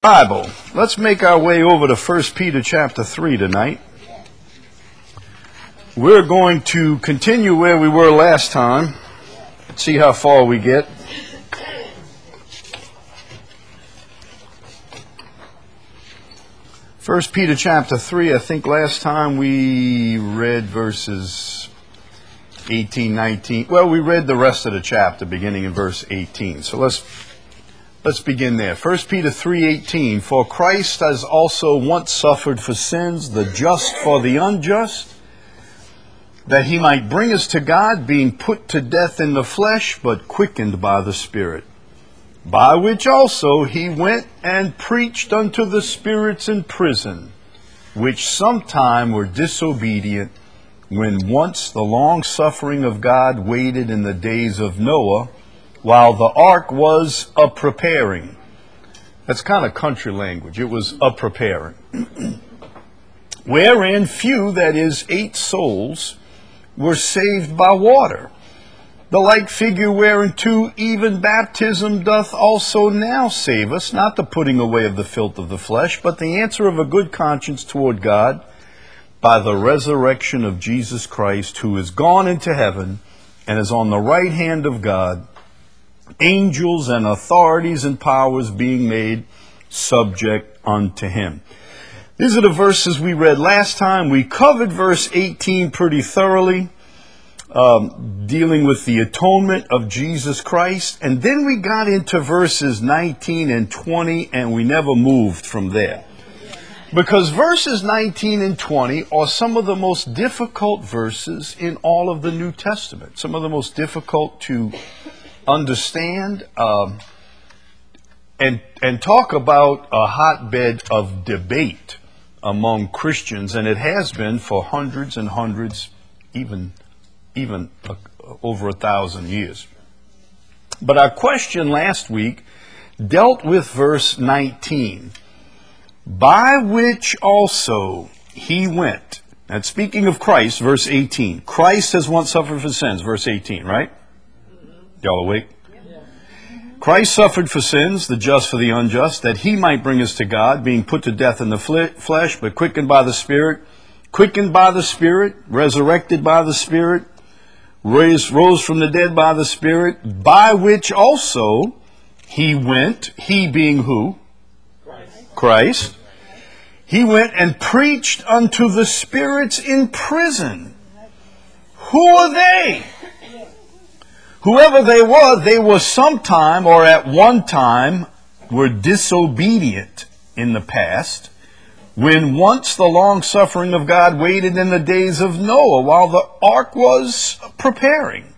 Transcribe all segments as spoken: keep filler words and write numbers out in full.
Bible. Let's make our way over to First Peter chapter three tonight. We're going to continue where we were last time. See how far we get. First Peter chapter three, I think last time we read verses eighteen, nineteen. Well, we read the rest of the chapter beginning in verse eighteen. So let's let's begin there. First Peter three eighteen. For Christ has also once suffered for sins, the just for the unjust, that he might bring us to God, being put to death in the flesh, but quickened by the Spirit. By which also he went and preached unto the spirits in prison, which sometime were disobedient, when once the long suffering of God waited in the days of Noah, while the ark was a preparing. That's kind of country language. It was a preparing. Wherein few, that is, eight souls, were saved by water. The like figure whereunto even baptism doth also now save us, not the putting away of the filth of the flesh, but the answer of a good conscience toward God, by the resurrection of Jesus Christ, who is gone into heaven and is on the right hand of God, angels and authorities and powers being made subject unto him. These are the verses we read last time. We covered verse eighteen pretty thoroughly, um, dealing with the atonement of Jesus Christ. And then we got into verses nineteen and twenty, and we never moved from there. Because verses nineteen and twenty are some of the most difficult verses in all of the New Testament. Some of the most difficult to understand um, and and talk about a hotbed of debate among Christians, and it has been for hundreds and hundreds, even even uh, over a thousand years. But our question last week dealt with verse nineteen, by which also he went. And speaking of Christ, verse eighteen, Christ has once suffered for sins, verse eighteen, right? Y'all awake? Christ suffered for sins, the just for the unjust, that he might bring us to God, being put to death in the flesh, but quickened by the Spirit, quickened by the Spirit, resurrected by the Spirit, raised, rose from the dead by the Spirit, by which also he went, he being who? Christ. Christ. He went and preached unto the spirits in prison. Who are they? Whoever they were, they were sometime or at one time were disobedient in the past, when once the long suffering of God waited in the days of Noah while the ark was preparing.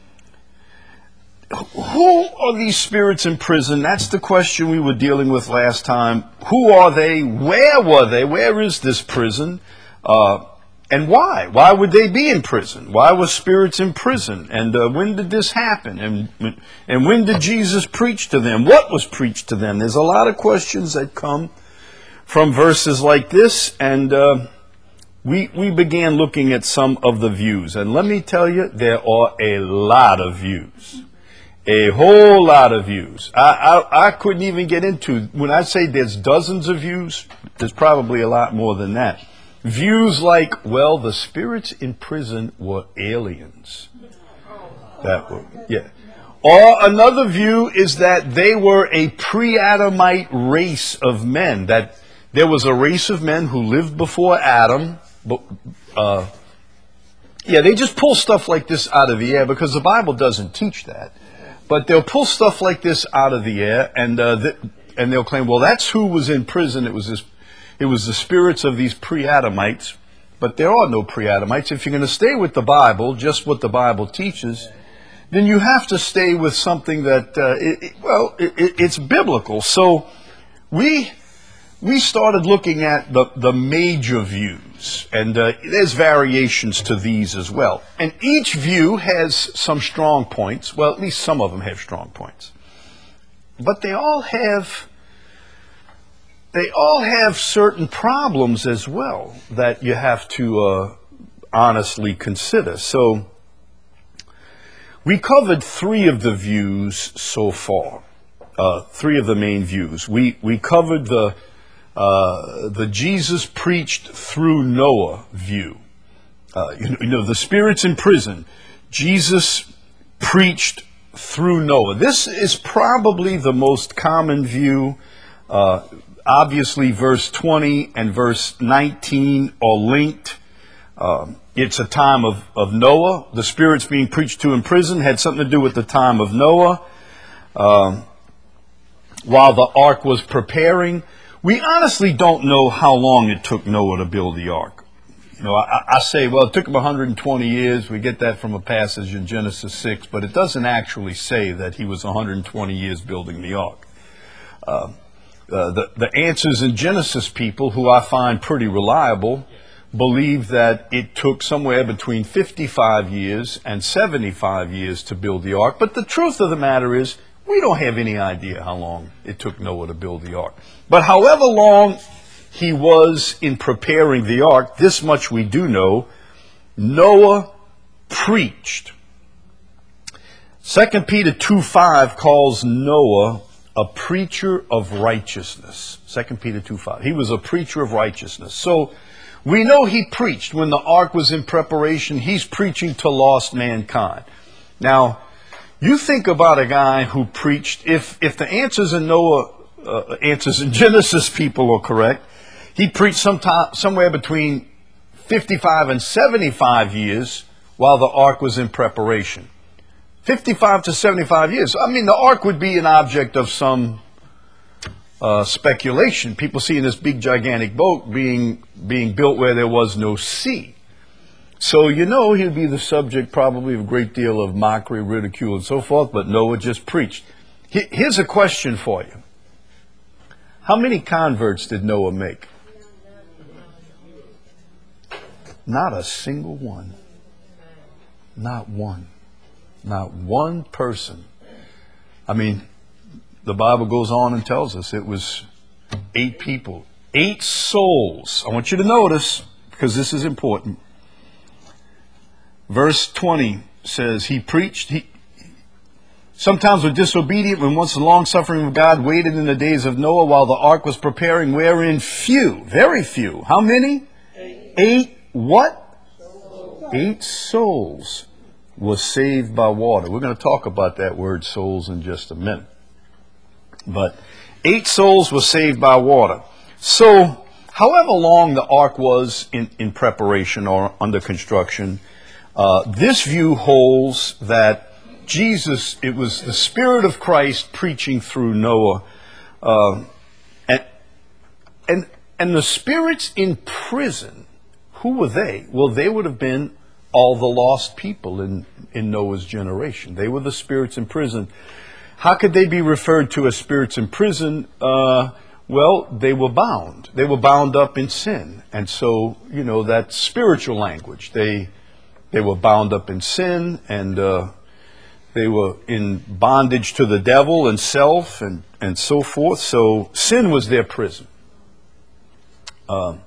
Who are these spirits in prison? That's the question we were dealing with last time. Who are they? Where were they? Where is this prison? Uh, And why? Why would they be in prison? Why were spirits in prison? And uh, when did this happen? And and when did Jesus preach to them? What was preached to them? There's a lot of questions that come from verses like this, and uh, we we began looking at some of the views. And let me tell you, there are a lot of views, a whole lot of views. I I, I couldn't even get into, when I say there's dozens of views, there's probably a lot more than that. Views like, well, the spirits in prison were aliens. That were, yeah. Or another view is that they were a pre-Adamite race of men, that there was a race of men who lived before Adam. But, uh, yeah, they just pull stuff like this out of the air because the Bible doesn't teach that. But they'll pull stuff like this out of the air, and uh, th- and they'll claim, well, that's who was in prison. It was this. It was the spirits of these pre-Adamites, but there are no pre-Adamites. If you're going to stay with the Bible, just what the Bible teaches, then you have to stay with something that, uh, it, it, well, it, it, it's biblical. So we we started looking at the, the major views, and uh, there's variations to these as well. And each view has some strong points. Well, at least some of them have strong points. But they all have... They all have certain problems as well that you have to uh, honestly consider. So we covered three of the views so far. uh, three of the main views. We we covered the uh, the Jesus preached through Noah view. Uh, you, you know, the spirits in prison. Jesus preached through Noah. This is probably the most common view. Uh, obviously, verse twenty and verse nineteen are linked. Um, it's a time of, of Noah. The spirits being preached to in prison had something to do with the time of Noah. Um, while the ark was preparing, we honestly don't know how long it took Noah to build the ark. You know, I, I say, well, it took him one hundred twenty years. We get that from a passage in Genesis six, but it doesn't actually say that he was one hundred twenty years building the ark. Uh, uh, the, the answers in Genesis people, who I find pretty reliable, believe that it took somewhere between fifty-five years and seventy-five years to build the ark. But the truth of the matter is, we don't have any idea how long it took Noah to build the ark. But however long he was in preparing the ark, this much we do know: Noah preached. Second Peter two five calls Noah a preacher of righteousness. Second Peter two five. He was a preacher of righteousness. So we know he preached. When the ark was in preparation, he's preaching to lost mankind. Now, you think about a guy who preached, if if the answers in Noah, uh, answers in Genesis people are correct, he preached sometime, somewhere between fifty-five and seventy-five years while the ark was in preparation. fifty-five to seventy-five years. I mean, the ark would be an object of some uh, speculation. People seeing this big, gigantic boat being being built where there was no sea. So, you know, he'd be the subject probably of a great deal of mockery, ridicule, and so forth, but Noah just preached. Here's a question for you. How many converts did Noah make? Not a single one. Not one. Not one person. I mean, the Bible goes on and tells us it was eight people. Eight souls. I want you to notice, because this is important. Verse twenty says, he preached, he sometimes were disobedient when once the long-suffering of God waited in the days of Noah while the ark was preparing, wherein few, very few, how many? Eight. Eight what? Souls. Eight souls was saved by water. We're going to talk about that word souls in just a minute. But eight souls were saved by water. So, however long the ark was in, in preparation or under construction, uh, this view holds that Jesus, it was the Spirit of Christ preaching through Noah. Uh, and, and, and the spirits in prison, who were they? Well, they would have been all the lost people in, in Noah's generation. They were the spirits in prison. How could they be referred to as spirits in prison? Uh, well, they were bound. They were bound up in sin. And so, you know, that's spiritual language. They they were bound up in sin, and uh, they were in bondage to the devil and self and, and so forth. So sin was their prison. Um,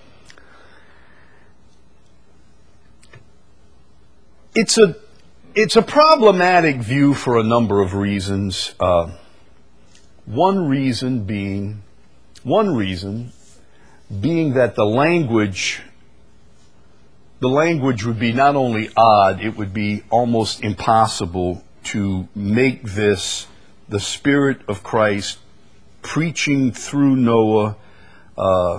it's a It's a problematic view for a number of reasons. Uh, one reason being, one reason being that the language, the language would be not only odd, it would be almost impossible to make this the Spirit of Christ preaching through Noah uh,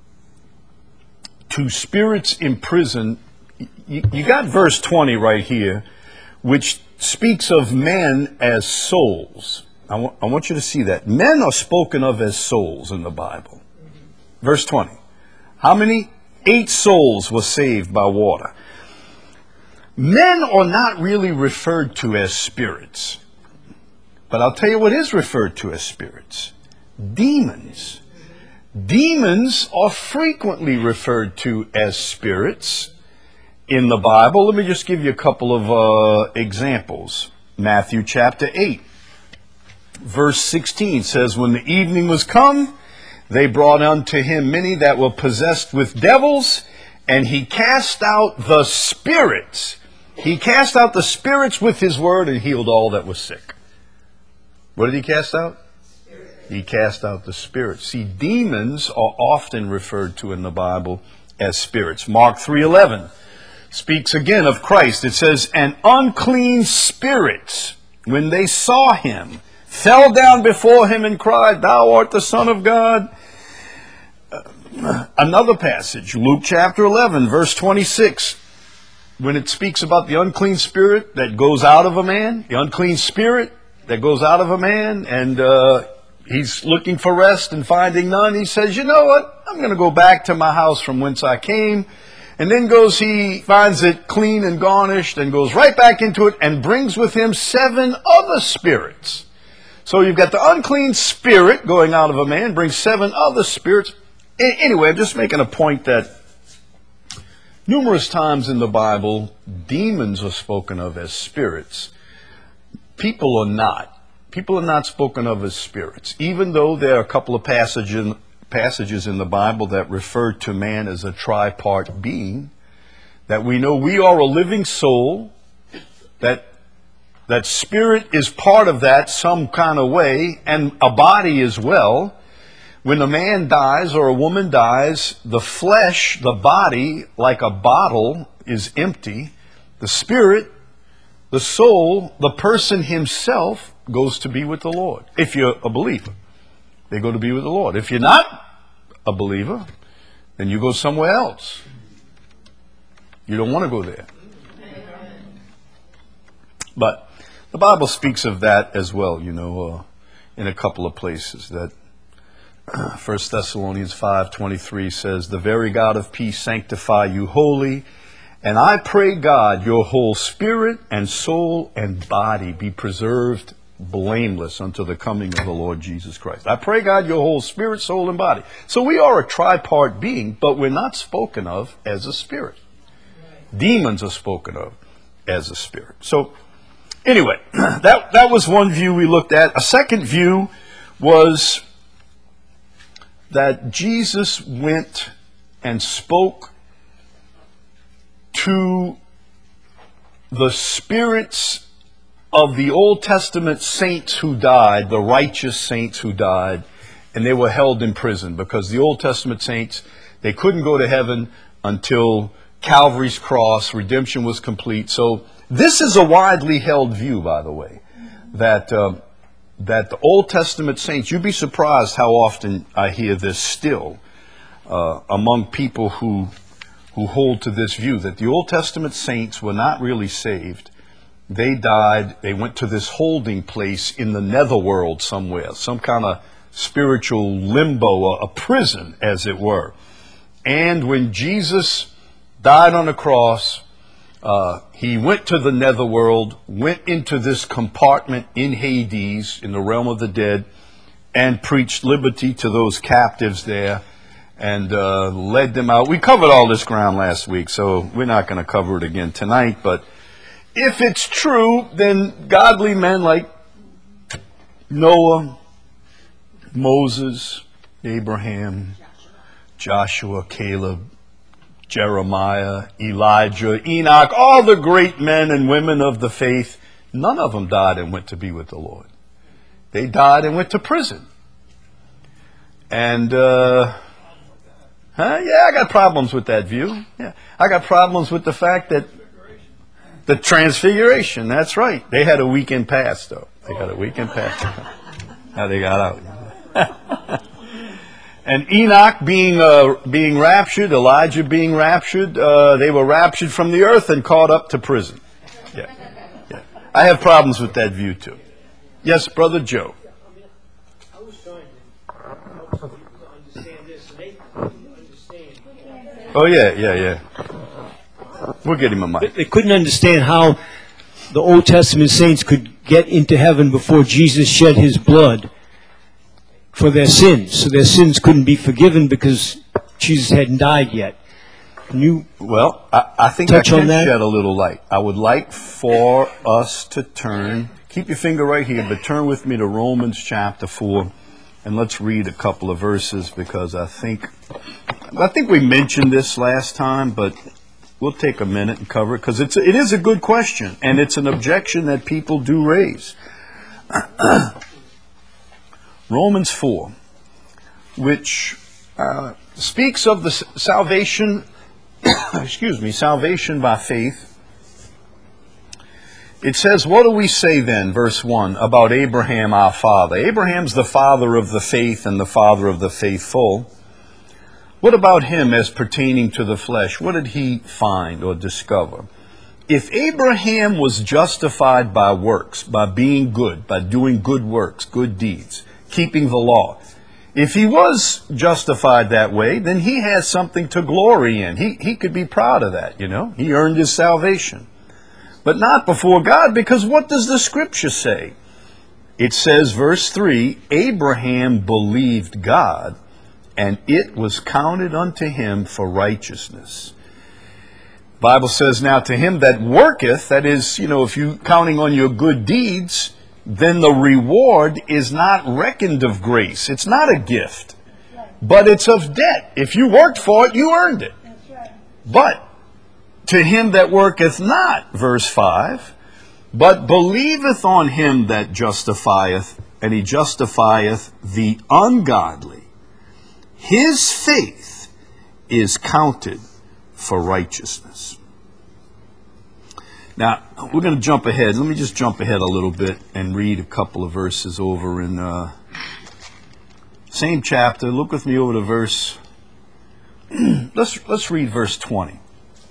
to spirits in prison. You, you got verse twenty right here, which speaks of men as souls. I, w- I want you to see that. Men are spoken of as souls in the Bible. Verse twenty. How many? Eight souls were saved by water. Men are not really referred to as spirits. But I'll tell you what is referred to as spirits. Demons. Demons are frequently referred to as spirits in the Bible. Let me just give you a couple of uh, examples. Matthew chapter eight, verse sixteen says, when the evening was come, they brought unto him many that were possessed with devils, and he cast out the spirits. He cast out the spirits with his word and healed all that was sick. What did he cast out? He cast out the spirits. See, demons are often referred to in the Bible as spirits. Mark three eleven speaks again of Christ. It says, "And unclean spirits, when they saw him, fell down before him and cried, 'Thou art the Son of God.'" Uh, another passage, Luke chapter eleven, verse twenty-six, when it speaks about the unclean spirit that goes out of a man, the unclean spirit that goes out of a man, and uh, he's looking for rest and finding none. He says, "You know what? I'm going to go back to my house from whence I came." And then goes, he finds it clean and garnished and goes right back into it and brings with him seven other spirits. So you've got the unclean spirit going out of a man, brings seven other spirits. A- anyway, I'm just making a point that numerous times in the Bible, demons are spoken of as spirits. People are not. People are not spoken of as spirits, even though there are a couple of passages passages in the Bible that refer to man as a tripart being, that we know we are a living soul, that that spirit is part of that some kind of way, and a body as well. When a man dies or a woman dies, the flesh, the body, like a bottle, is empty. The spirit, the soul, the person himself goes to be with the Lord. If you're a believer, they go to be with the Lord. If you're not a believer, then you go somewhere else. You don't want to go there. But the Bible speaks of that as well, you know, uh, in a couple of places. That uh, First Thessalonians five twenty-three says, "The very God of peace sanctify you wholly, and I pray God your whole spirit and soul and body be preserved blameless unto the coming of the Lord Jesus Christ." I pray God your whole spirit, soul, and body. So we are a tripart being, but we're not spoken of as a spirit. Demons are spoken of as a spirit. So anyway, that, that was one view we looked at. A second view was that Jesus went and spoke to the spirits of the Old Testament saints who died, the righteous saints who died, and they were held in prison because the Old Testament saints, they couldn't go to heaven until Calvary's cross, redemption was complete. So this is a widely held view, by the way, that uh, that the Old Testament saints, you'd be surprised how often I hear this still uh, among people who who hold to this view, that the Old Testament saints were not really saved. They died, they went to this holding place in the netherworld somewhere, some kind of spiritual limbo, a prison, as it were. And when Jesus died on the cross, uh, he went to the netherworld, went into this compartment in Hades, in the realm of the dead, and preached liberty to those captives there, and uh, led them out. We covered all this ground last week, so we're not going to cover it again tonight, but if it's true, then godly men like Noah, Moses, Abraham, Joshua, Caleb, Jeremiah, Elijah, Enoch, all the great men and women of the faith, none of them died and went to be with the Lord. They died and went to prison. And, uh, huh? Yeah, I got problems with that view. Yeah, I got problems with the fact that the transfiguration, that's right. They had a weekend pass, though. They got a weekend pass. How they got out. And Enoch being uh, being raptured, Elijah being raptured, uh, they were raptured from the earth and caught up to prison. Yeah, yeah. I have problems with that view, too. Yes, Brother Joe. I was trying to help some people to understand this, and they couldn't understand. Oh, yeah, yeah, yeah. We'll get him a mic. They couldn't understand how the Old Testament saints could get into heaven before Jesus shed his blood for their sins. So their sins couldn't be forgiven because Jesus hadn't died yet. Can you Well, I, I think I can shed a little light. I would like for us to turn, keep your finger right here, but turn with me to Romans chapter four, and let's read a couple of verses, because I think, I think we mentioned this last time, but we'll take a minute and cover it, because it's it is a good question, and it's an objection that people do raise. Romans four, which uh, speaks of the s- salvation, excuse me, salvation by faith. It says, what do we say then, verse one, about Abraham our father? Abraham's the father of the faith and the father of the faithful. What about him as pertaining to the flesh? What did he find or discover? If Abraham was justified by works, by being good, by doing good works, good deeds, keeping the law, if he was justified that way, then he has something to glory in. He, he could be proud of that, you know. He earned his salvation. But not before God, because what does the scripture say? It says, verse three, Abraham believed God, and it was counted unto him for righteousness. Bible says, now to him that worketh, that is, you know, if you counting on your good deeds, then the reward is not reckoned of grace. It's not a gift, but it's of debt. If you worked for it, you earned it. But to him that worketh not, verse five, but believeth on him that justifieth, and he justifieth the ungodly, his faith is counted for righteousness. Now, we're going to jump ahead. Let me just jump ahead a little bit and read a couple of verses over in uh, same chapter. Look with me over to verse, let's, let's read verse twenty.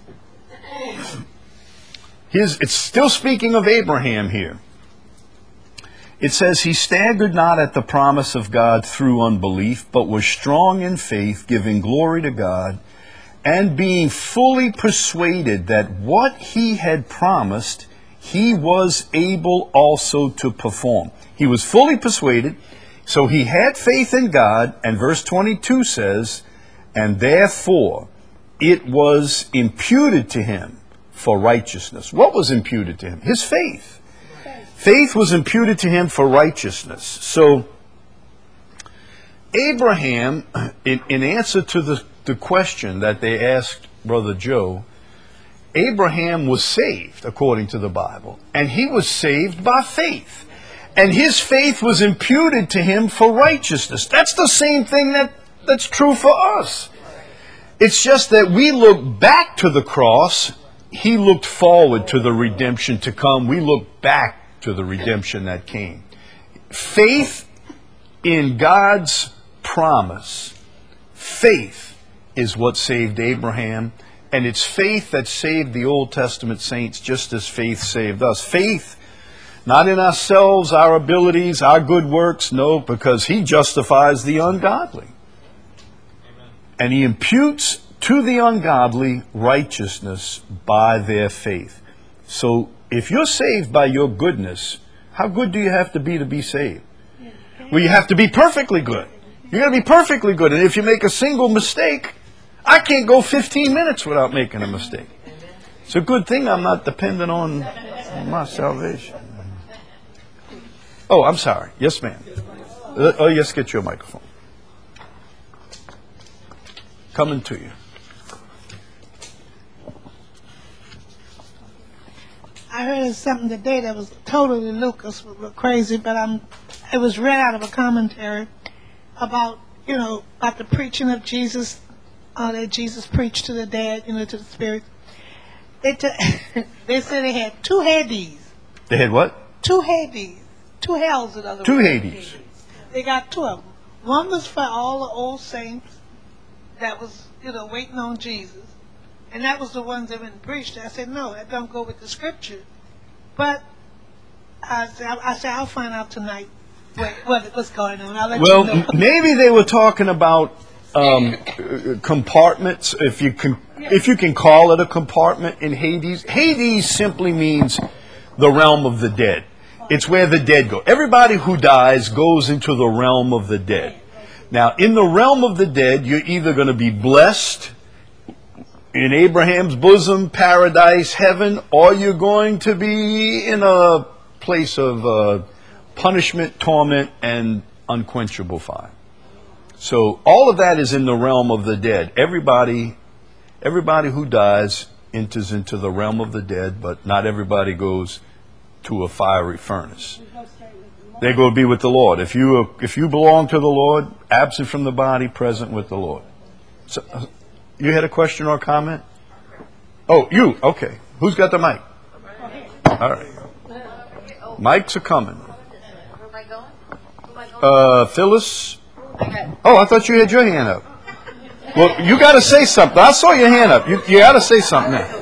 His, it's still speaking of Abraham here. It says, he staggered not at the promise of God through unbelief, but was strong in faith, giving glory to God, and being fully persuaded that what he had promised, he was able also to perform. He was fully persuaded, so he had faith in God, and verse twenty-two says, and therefore it was imputed to him for righteousness. What was imputed to him? His faith. Faith was imputed to him for righteousness. So, Abraham, in, in answer to the, the question that they asked Brother Joe, Abraham was saved, according to the Bible, and he was saved by faith. And his faith was imputed to him for righteousness. That's the same thing that, that's true for us. It's just that we look back to the cross. He looked forward to the redemption to come. We look back to the redemption that came. Faith in God's promise. Faith is what saved Abraham. And it's faith that saved the Old Testament saints just as faith saved us. Faith, not in ourselves, our abilities, our good works. No, because he justifies the ungodly. Amen. And he imputes to the ungodly righteousness by their faith. So if you're saved by your goodness, how good do you have to be to be saved? Well, you have to be perfectly good. You're going to be perfectly good. And if you make a single mistake, I can't go fifteen minutes without making a mistake. It's a good thing I'm not dependent on my salvation. Oh, I'm sorry. Yes, ma'am. Oh, yes, get your microphone. Coming to you. I heard something today that was totally Lucas, crazy, but I'm, it was read out of a commentary about, you know, about the preaching of Jesus, uh, that Jesus preached to the dead, you know, to the spirit. They, t- they said they had two Hades. They had what? Two Hades. Two hells, in other words. Two Hades. They got two of them. One was for all the old saints that was, you know, waiting on Jesus. And that was the ones that been preached. I said, no, that don't go with the scripture. But I said, I said I'll find out tonight what, what what's going on. I'll let well, you know. Maybe they were talking about um, compartments, if you can, if you can call it a compartment in Hades. Hades simply means the realm of the dead. It's where the dead go. Everybody who dies goes into the realm of the dead. Now, in the realm of the dead, you're either going to be blessed in Abraham's bosom, paradise, heaven, or you're going to be in a place of uh, punishment, torment, and unquenchable fire. So all of that is in the realm of the dead. Everybody, everybody who dies enters into the realm of the dead, but not everybody goes to a fiery furnace. They go to be with the Lord. If you if you belong to the Lord, absent from the body, present with the Lord. So, uh, you had a question or a comment? Oh, you. Okay. Who's got the mic? All right. Mics are coming. Uh, Phyllis? Oh, I thought you had your hand up. Well, you got to say something. I saw your hand up. You, you got to say something now.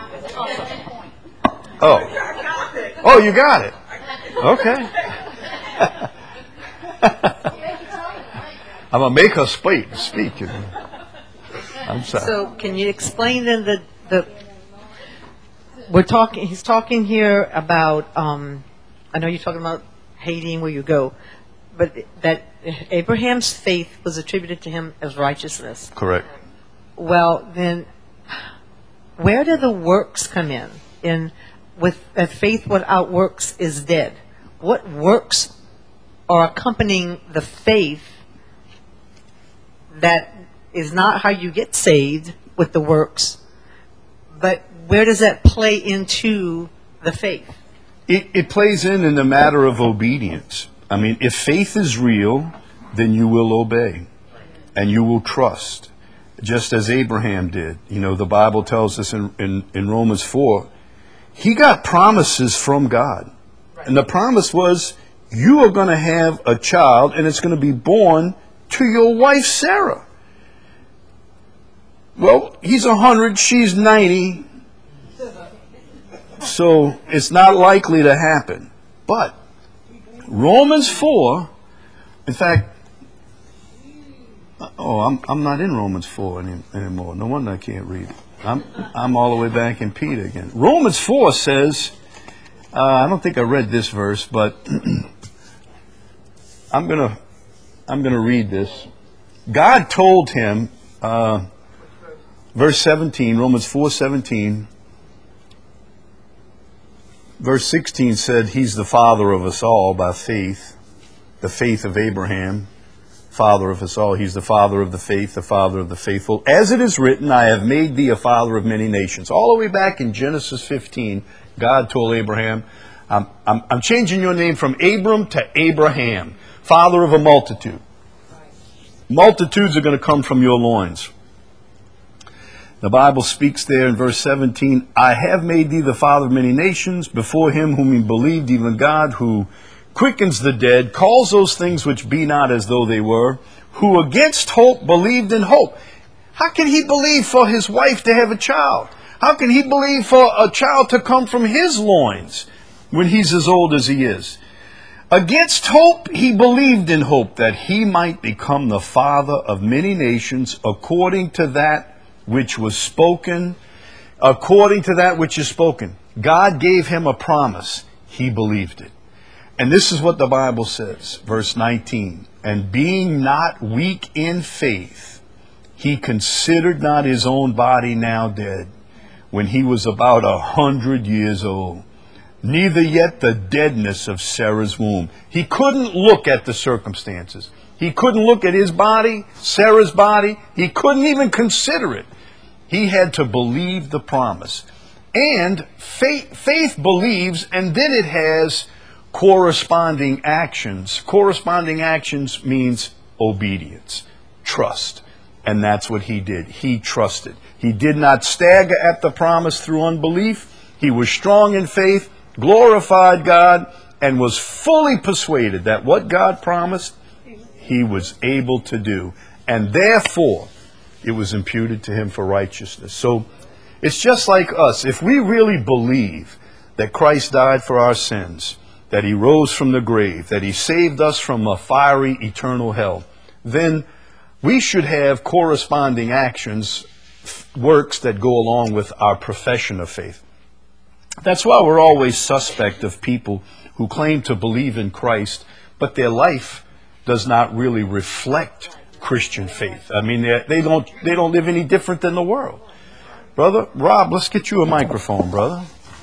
Oh. Oh, you got it. Okay. I'm going to make her speak. Speak. You know. I'm sorry. So can you explain then the, the we're talking, he's talking here about, um, I know you're talking about hating where you go, but that Abraham's faith was attributed to him as righteousness. Correct. Well, then, where do the works come in? In with that faith without works is dead. What works are accompanying the faith that is not how you get saved with the works, but where does that play into the faith? It, it plays in in the matter of obedience. I mean, if faith is real, then you will obey and you will trust, just as Abraham did. You know, the Bible tells us in, in, in Romans four, he got promises from God. Right. And the promise was, you are going to have a child and it's going to be born to your wife, Sarah. Well, he's one hundred, she's ninety. So it's not likely to happen. But Romans four, in fact, oh, I'm I'm not in Romans four any, anymore. No wonder I can't read. I'm I'm all the way back in Peter again. Romans four says, uh, I don't think I read this verse, but I'm gonna I'm gonna read this. God told him, uh, verse seventeen, Romans four seventeen. Verse sixteen said, he's the father of us all by faith, the faith of Abraham, father of us all. He's the father of the faith, the father of the faithful. As it is written, I have made thee a father of many nations. All the way back in Genesis fifteen, God told Abraham, I'm, I'm, I'm changing your name from Abram to Abraham, father of a multitude. Multitudes are going to come from your loins. The Bible speaks there in verse seventeen, I have made thee the father of many nations, before him whom he believed, even God, who quickens the dead, calls those things which be not as though they were, who against hope believed in hope. How can he believe for his wife to have a child? How can he believe for a child to come from his loins when he's as old as he is? Against hope he believed in hope, that he might become the father of many nations, according to that which was spoken, according to that which is spoken. God gave him a promise. He believed it. And this is what the Bible says, verse nineteen. And being not weak in faith, he considered not his own body now dead, when he was about a hundred years old, neither yet the deadness of Sarah's womb. He couldn't look at the circumstances. He couldn't look at his body, Sarah's body. He couldn't even consider it. He had to believe the promise. And faith, faith believes, and then it has corresponding actions. Corresponding actions means obedience, trust. And that's what he did. He trusted. He did not stagger at the promise through unbelief. He was strong in faith, glorified God, and was fully persuaded that what God promised, he was able to do. And therefore, it was imputed to him for righteousness. So it's just like us. If we really believe that Christ died for our sins, that he rose from the grave, that he saved us from a fiery eternal hell, then we should have corresponding actions, works that go along with our profession of faith. That's why we're always suspect of people who claim to believe in Christ, but their life does not really reflect Christian faith. I mean, they don't they don't live any different than the world. Brother Rob, let's get you a microphone, brother.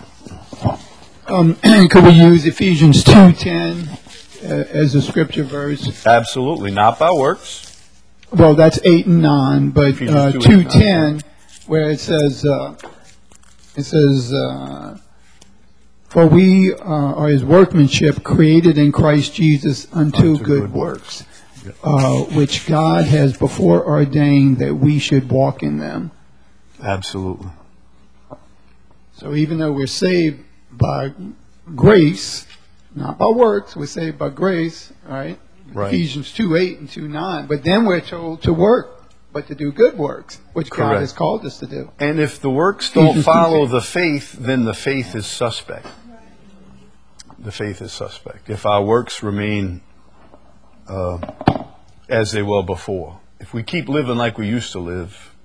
Um, could we use Ephesians two ten uh, as a scripture verse? Absolutely, not by works. Well, that's eight and nine, but uh, two ten, where it says uh, it says uh, For we uh, are his workmanship, created in Christ Jesus unto, Unto good, good works, uh, which God has before ordained that we should walk in them. Absolutely. So even though we're saved by grace, not by works, we're saved by grace, right? Right. Ephesians two eight and two nine. But then we're told to work, but to do good works, which God Correct. has called us to do. And if the works don't Ephesians follow two. the faith, then the faith is suspect. The faith is suspect. If our works remain uh, as they were before, if we keep living like we used to live,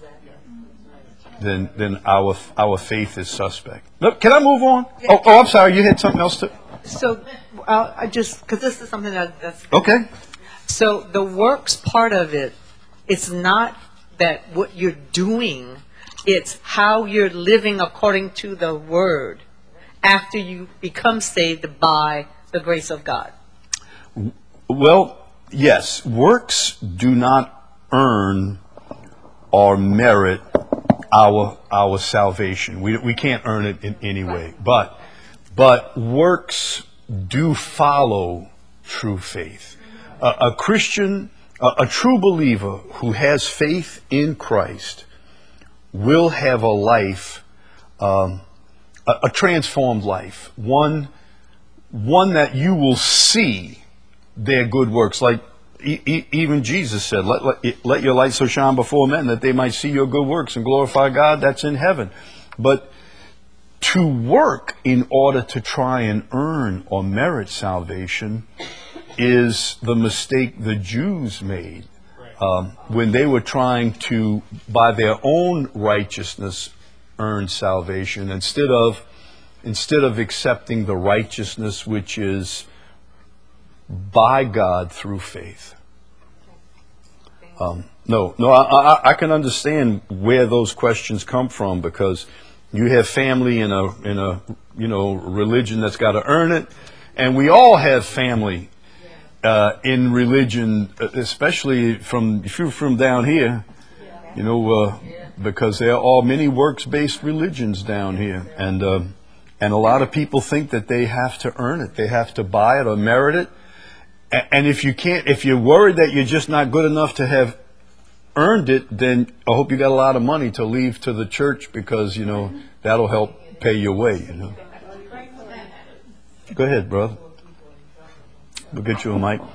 then then our our faith is suspect. Look, can I move on? Oh, oh, I'm sorry. You had something else to. So, uh, I just, because this is something that, that's, Okay. so the works part of it, it's not that what you're doing, it's how you're living according to the word after you become saved by the grace of God. Well, yes, works do not earn or merit our our salvation. We we can't earn it in any way. But but works do follow true faith. A, a Christian, a, a true believer who has faith in Christ will have a life, um, a, a transformed life, one one that you will see their good works. Like e- e- even Jesus said, let, let, let your light so shine before men that they might see your good works and glorify God that's in heaven. But to work in order to try and earn or merit salvation is the mistake the Jews made um, when they were trying to, by their own righteousness, earn salvation instead of instead of accepting the righteousness which is by God through faith. Um, no, no, I, I, I can understand where those questions come from, because you have family in a in a you know religion that's got to earn it, and we all have family uh, in religion, especially from if you're from down here, you know, uh, because there are many works-based religions down here, and uh, and a lot of people think that they have to earn it, they have to buy it or merit it. And if you can't, if you're worried that you're just not good enough to have earned it, then I hope you got a lot of money to leave to the church, because, you know, that'll help pay your way, you know. Go ahead, brother. We'll get you a mic.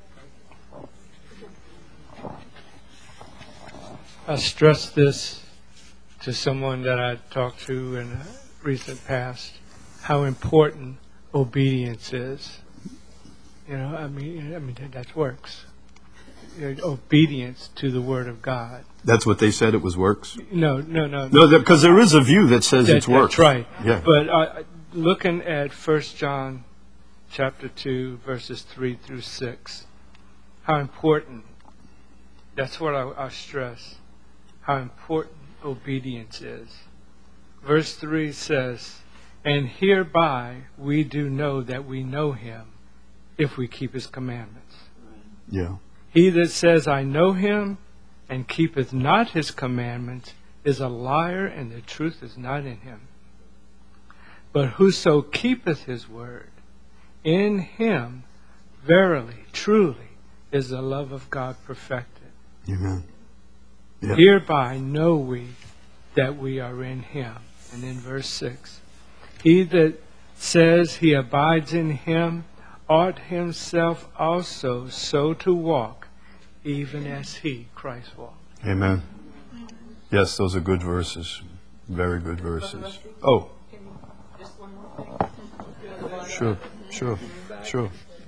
I stressed this to someone that I talked to in the recent past, how important obedience is. You know, I mean, I mean that works. You know, obedience to the Word of God. That's what they said, it was works? No, no, no. No, because there is a view that says that, it's works. That's right. Yeah. But uh, looking at First John chapter two, verses three through six, how important, that's what I, I stress, how important obedience is. Verse three says, "And hereby we do know that we know Him, if we keep His commandments. Yeah. He that says, I know Him, and keepeth not His commandments, is a liar, and the truth is not in him. But whoso keepeth His word, in him, verily, truly, is the love of God perfected. Amen. Yep. Hereby know we that we are in Him." And in verse six, "He that says he abides in Him, ought himself also so to walk, even as He, Christ, walked." Amen. Yes, those are good verses. Very good verses. Oh. Sure, sure, sure.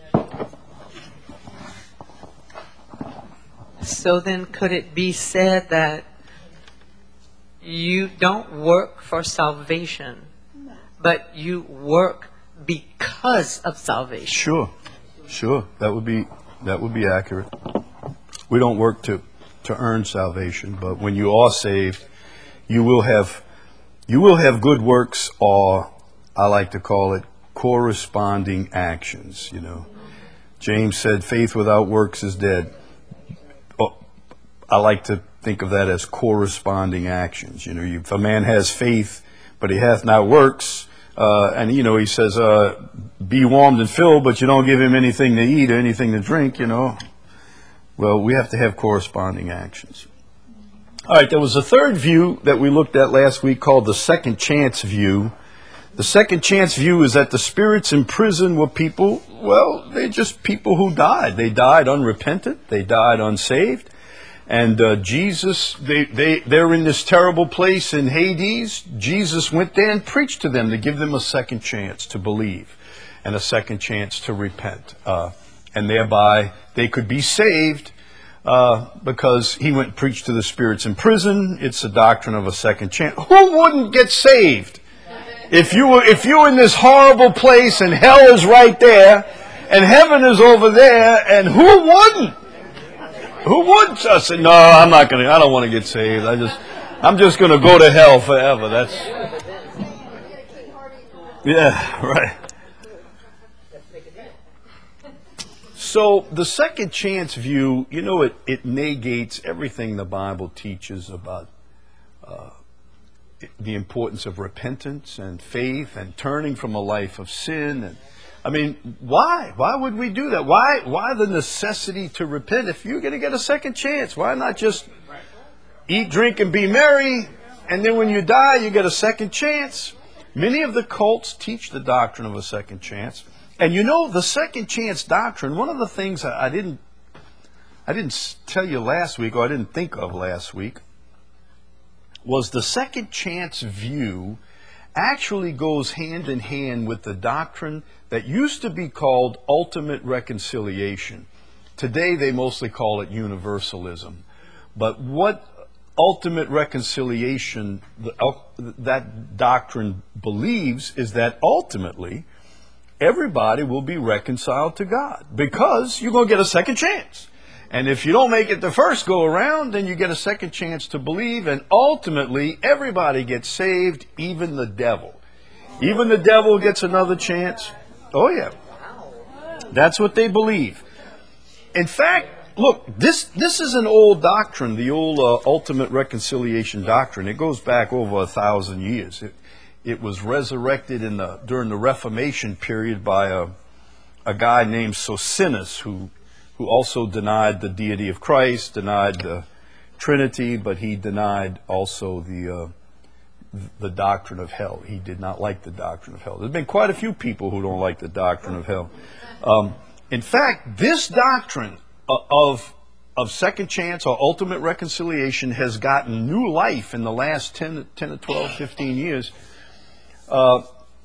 So then could it be said that you don't work for salvation, but you work because of salvation? Sure, sure. That would be that would be accurate. We don't work to to earn salvation, but when you are saved, you will have you will have good works, or I like to call it corresponding actions. You know, James said, "Faith without works is dead." Oh, I like to think of that as corresponding actions. You know, if a man has faith, but he hath not works, Uh, and, you know, he says, uh, be warmed and filled, but you don't give him anything to eat or anything to drink, you know. Well, we have to have corresponding actions. All right, there was a third view that we looked at last week called the second chance view. The second chance view is that the spirits in prison were people, well, they're just people who died. They died unrepentant. They died unsaved. And uh, Jesus, they, they, they're in this terrible place in Hades. Jesus went there and preached to them to give them a second chance to believe and a second chance to repent. Uh, and thereby they could be saved uh, because he went and preached to the spirits in prison. It's the doctrine of a second chance. Who wouldn't get saved? If you were, if you're in this horrible place and hell is right there and heaven is over there, and who wouldn't? Who wouldn't? I said, no, I'm not going to, I don't want to get saved. I just, I'm just going to go to hell forever. That's, yeah, right. So the second chance view, you know, it, it negates everything the Bible teaches about uh, the importance of repentance and faith and turning from a life of sin. And I mean, why? Why would we do that? Why Why the necessity to repent if you're going to get a second chance? Why not just eat, drink, and be merry, and then when you die, you get a second chance? Many of the cults teach the doctrine of a second chance. And you know, the second chance doctrine, one of the things I didn't, I didn't tell you last week, or I didn't think of last week, was the second chance view actually goes hand in hand with the doctrine that used to be called ultimate reconciliation. Today they mostly call it universalism. But what ultimate reconciliation, that doctrine believes, is that ultimately everybody will be reconciled to God because you're going to get a second chance. And if you don't make it the first go around, then you get a second chance to believe, and ultimately everybody gets saved, even the devil. Even the devil gets another chance. Oh yeah. That's what they believe. In fact, look, this this is an old doctrine, the old uh, ultimate reconciliation doctrine. It goes back over a thousand years. It, it was resurrected in the during the Reformation period by a, a guy named Socinus, who who also denied the deity of Christ, denied the Trinity, but he denied also the uh, the doctrine of hell. He did not like the doctrine of hell. There's been quite a few people who don't like the doctrine of hell. Um, in fact, this doctrine of of second chance or ultimate reconciliation has gotten new life in the last ten, ten to twelve, fifteen years. Uh,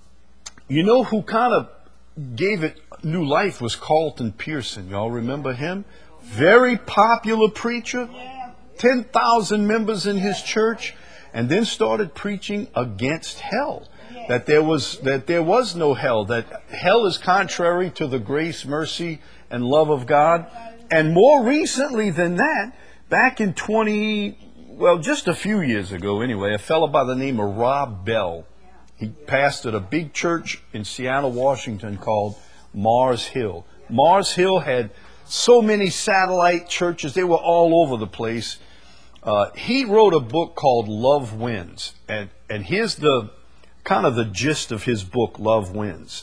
you know who kind of gave it new life was Carlton Pearson. Y'all remember him? Very popular preacher. ten thousand members in his church. And then started preaching against hell. That there was that there was no hell. That hell is contrary to the grace, mercy, and love of God. And more recently than that, back in twenty, well, just a few years ago anyway, a fellow by the name of Rob Bell, he pastored a big church in Seattle, Washington called Mars Hill. Mars Hill had so many satellite churches. They were all over the place. Uh, he wrote a book called Love Wins. And, and here's the kind of the gist of his book, Love Wins.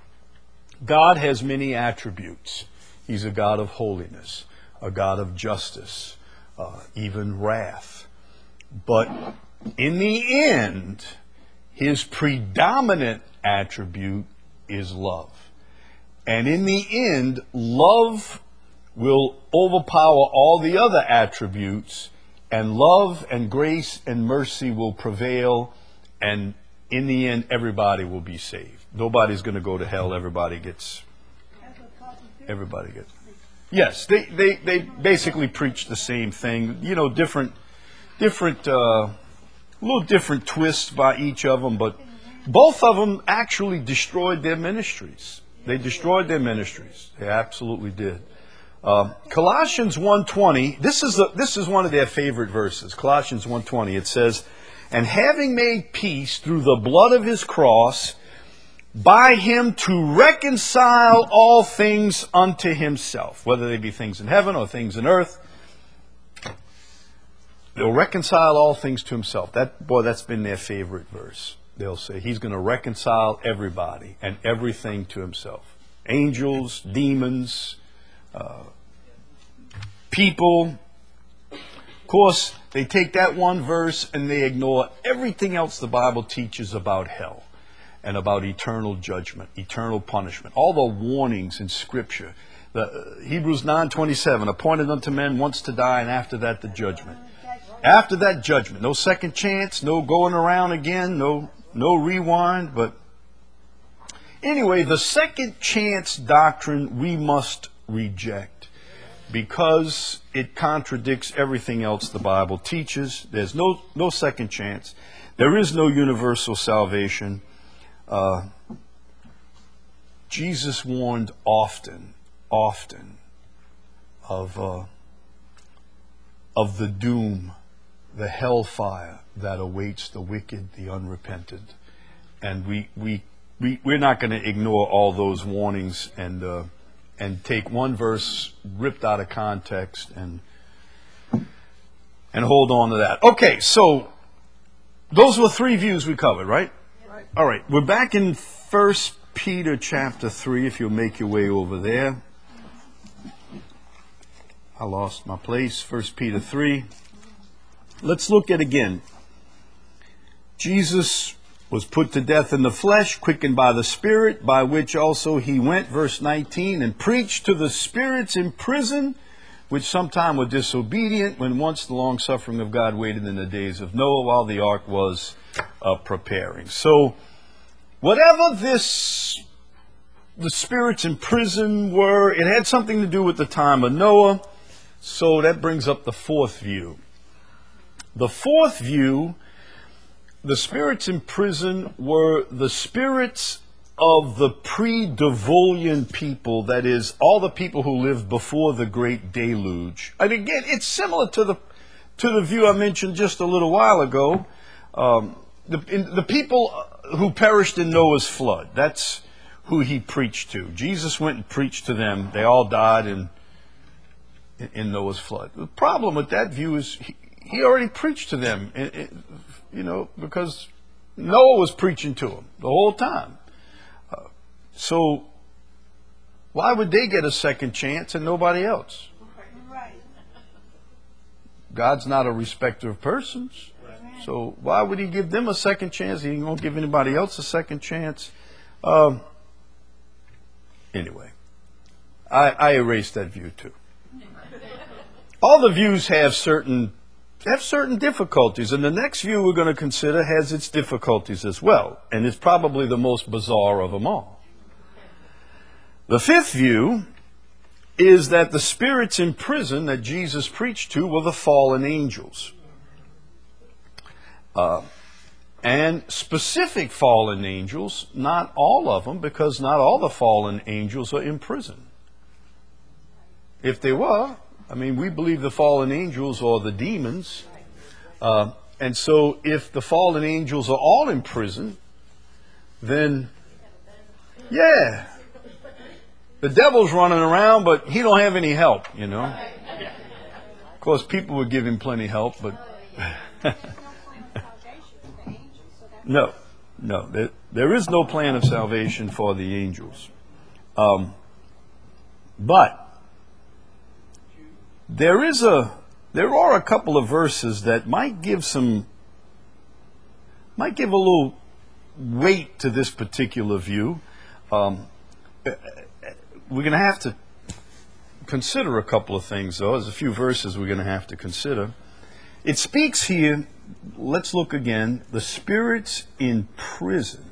God has many attributes. He's a God of holiness, a God of justice, uh, even wrath. But in the end, his predominant attribute is love. And in the end, love will overpower all the other attributes, and love and grace and mercy will prevail, and in the end, everybody will be saved. Nobody's going to go to hell. Everybody gets... Everybody gets... Yes, they, they, they basically preach the same thing. You know, different, different, uh, little different twists by each of them, but both of them actually destroyed their ministries. They destroyed their ministries. They absolutely did. Uh, Colossians one twenty, this is, the, this is one of their favorite verses. Colossians one twenty, it says, "And having made peace through the blood of his cross, by him to reconcile all things unto himself," whether they be things in heaven or things in earth. They'll reconcile all things to himself. That, boy, that's been their favorite verse. They'll say he's going to reconcile everybody and everything to himself. Angels, demons, uh, people. Of course, they take that one verse and they ignore everything else the Bible teaches about hell and about eternal judgment, eternal punishment. All the warnings in Scripture. The, uh, Hebrews nine twenty-seven, appointed unto men once to die, and after that the judgment. After that judgment, no second chance, no going around again, no no rewind. But anyway, the second chance doctrine we must reject because it contradicts everything else the Bible teaches. There's no no second chance. There is no universal salvation. Uh, Jesus warned often, often of uh, of the doom, the hellfire that awaits the wicked, the unrepentant. And we, we, we, we're not going to ignore all those warnings and, uh, and take one verse ripped out of context and, and hold on to that. Okay, so those were three views we covered, right? Right. All right, we're back in First Peter chapter three, if you'll make your way over there. I lost my place. First Peter three. Let's look at again. Jesus was put to death in the flesh, quickened by the Spirit, by which also he went, verse nineteen, and preached to the spirits in prison, which sometime were disobedient, when once the long suffering of God waited in the days of Noah, while the ark was uh, preparing. So, whatever this, the spirits in prison were, it had something to do with the time of Noah. So that brings up the fourth view. The fourth view, the spirits in prison were the spirits of the pre-Diluvian people, that is, all the people who lived before the great deluge. And again, it's similar to the to the view I mentioned just a little while ago. Um, the, in, the people who perished in Noah's flood, that's who he preached to. Jesus went and preached to them. They all died in, in Noah's flood. The problem with that view is he, he already preached to them, you know, because Noah was preaching to them the whole time. Uh, so why would they get a second chance and nobody else? God's not a respecter of persons. So why would he give them a second chance? He ain't going to give anybody else a second chance. Um, anyway, I, I erased that view too. All the views have certain have certain difficulties, and the next view we're going to consider has its difficulties as well, and it's probably the most bizarre of them all. The fifth view is that the spirits in prison that Jesus preached to were the fallen angels. Uh, and specific fallen angels, not all of them, because not all the fallen angels are in prison. If they were, I mean, we believe the fallen angels are the demons. Uh, and so if the fallen angels are all in prison, then, yeah, the devil's running around, but he don't have any help, you know. Of course, people would give him plenty help, but no, no, there, there is no plan of salvation for the angels. Um, but There is a, there are a couple of verses that might give some, might give a little weight to this particular view. Um, we're going to have to consider a couple of things, though. There's a few verses we're going to have to consider. It speaks here, let's look again, the spirits in prison.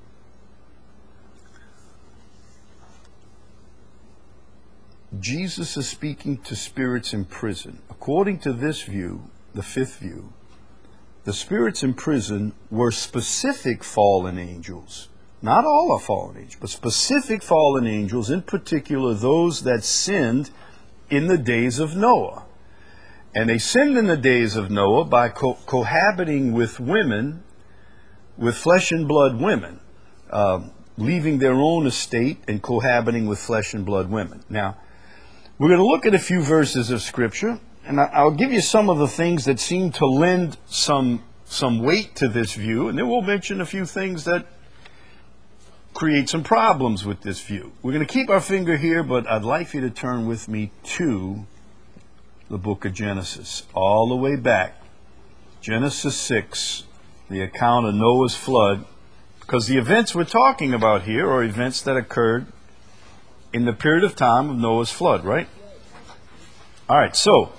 Jesus is speaking to spirits in prison. According to this view, the fifth view, the spirits in prison were specific fallen angels. Not all are fallen angels, but specific fallen angels, in particular those that sinned in the days of Noah. And they sinned in the days of Noah by co- cohabiting with women, with flesh and blood women, uh, leaving their own estate and cohabiting with flesh and blood women. Now, we're going to look at a few verses of Scripture, and I'll give you some of the things that seem to lend some some weight to this view, and then we'll mention a few things that create some problems with this view. We're going to keep our finger here, but I'd like you to turn with me to the book of Genesis, all the way back. Genesis six, the account of Noah's flood, because the events we're talking about here are events that occurred in the period of time of Noah's flood, right? All right, so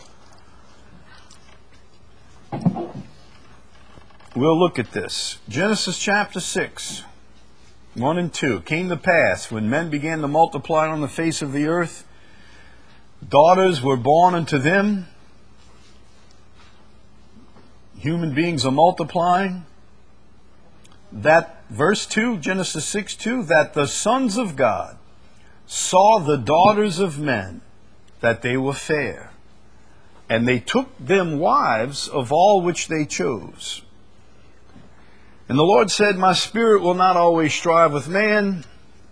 we'll look at this. Genesis chapter six, one and two. Came to pass, when men began to multiply on the face of the earth, daughters were born unto them. Human beings are multiplying. That, verse two, Genesis six two, that the sons of God saw the daughters of men, that they were fair, and they took them wives of all which they chose. And the Lord said, my spirit will not always strive with man,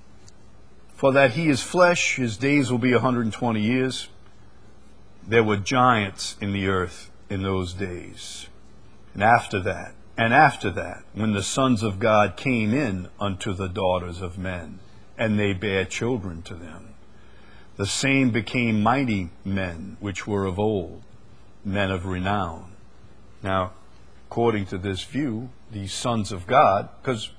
for that he is flesh, his days will be a hundred and twenty years. There were giants in the earth in those days. And after that, and after that, when the sons of God came in unto the daughters of men, and they bare children to them, the same became mighty men which were of old, men of renown. Now, according to this view, these sons of God, because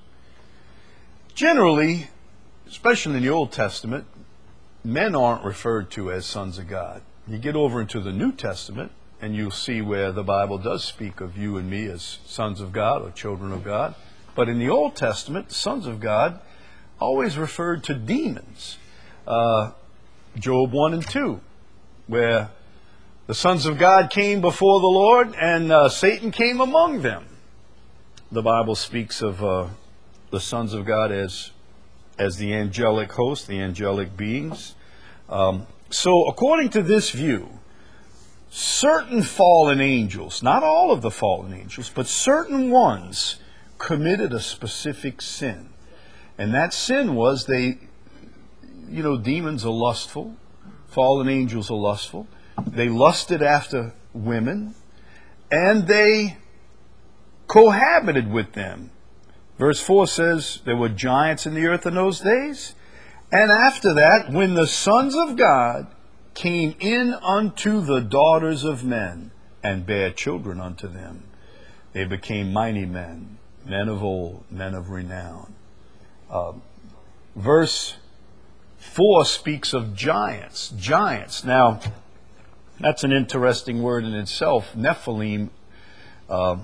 generally, especially in the Old Testament, men aren't referred to as sons of God. You get over into the New Testament, and you'll see where the Bible does speak of you and me as sons of God or children of God. But in the Old Testament, sons of God always referred to demons. Uh, Job one and two, where the sons of God came before the Lord, and uh, Satan came among them. The Bible speaks of uh, the sons of God as, as the angelic host, the angelic beings. Um, so according to this view, certain fallen angels, not all of the fallen angels, but certain ones committed a specific sin. And that sin was they, you know, demons are lustful, fallen angels are lustful. They lusted after women, and they cohabited with them. Verse four says there were giants in the earth in those days. And after that, when the sons of God came in unto the daughters of men, and bare children unto them, they became mighty men, men of old, men of renown. Uh, verse four speaks of giants. Giants. Now, that's an interesting word in itself. Nephilim, uh,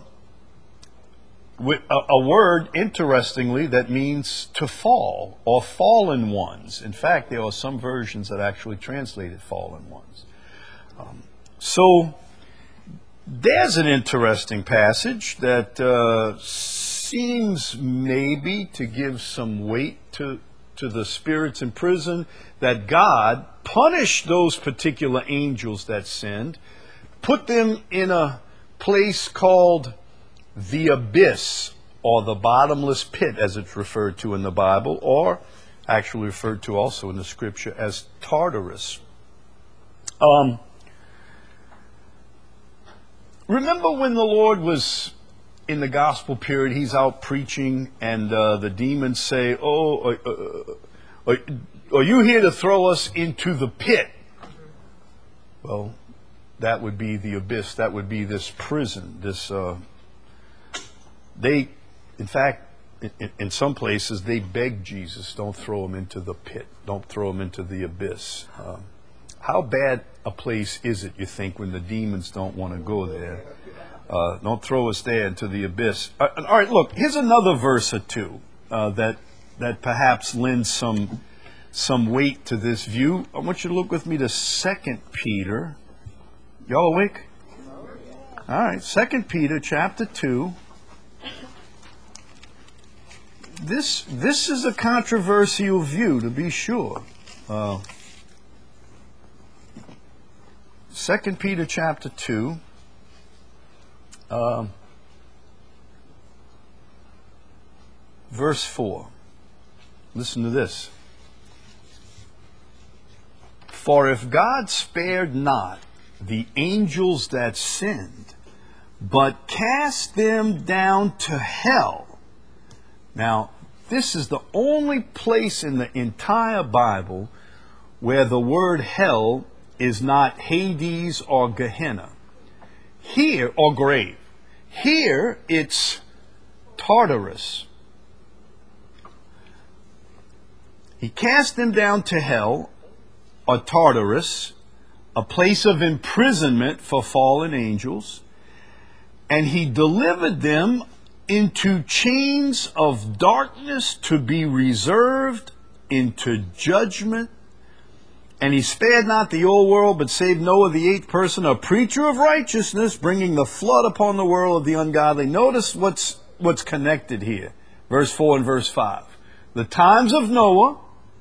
a, a word, interestingly, that means to fall or fallen ones. In fact, there are some versions that actually translated fallen ones. Um, so, there's an interesting passage that uh, seems maybe to give some weight to, to the spirits in prison, that God punished those particular angels that sinned, put them in a place called the abyss, or the bottomless pit, as it's referred to in the Bible, or actually referred to also in the Scripture as Tartarus. Um, remember when the Lord was in the gospel period, he's out preaching, and uh, the demons say, oh, uh, uh, uh, are you here to throw us into the pit? Well, that would be the abyss. That would be this prison, this... Uh, They, in fact, in, in some places, they beg Jesus, don't throw him into the pit. Don't throw him into the abyss. Um, how bad a place is it, you think, when the demons don't want to go there? Uh, don't throw us there into the abyss. Uh, all right, look, here's another verse or two uh, that that perhaps lends some some weight to this view. I want you to look with me to Second Peter. Y'all awake? All right, Second Peter chapter two. This this is a controversial view, to be sure. Uh, Second Peter chapter two. Um, verse four. Listen to this. For if God spared not the angels that sinned, but cast them down to hell. Now, this is the only place in the entire Bible where the word hell is not Hades or Gehenna. Here, or grave. Here, it's Tartarus. He cast them down to hell, or Tartarus, a place of imprisonment for fallen angels, and he delivered them into chains of darkness to be reserved into judgment. And he spared not the old world, but saved Noah, the eighth person, a preacher of righteousness, bringing the flood upon the world of the ungodly. Notice what's what's connected here. Verse four and verse five. The times of Noah,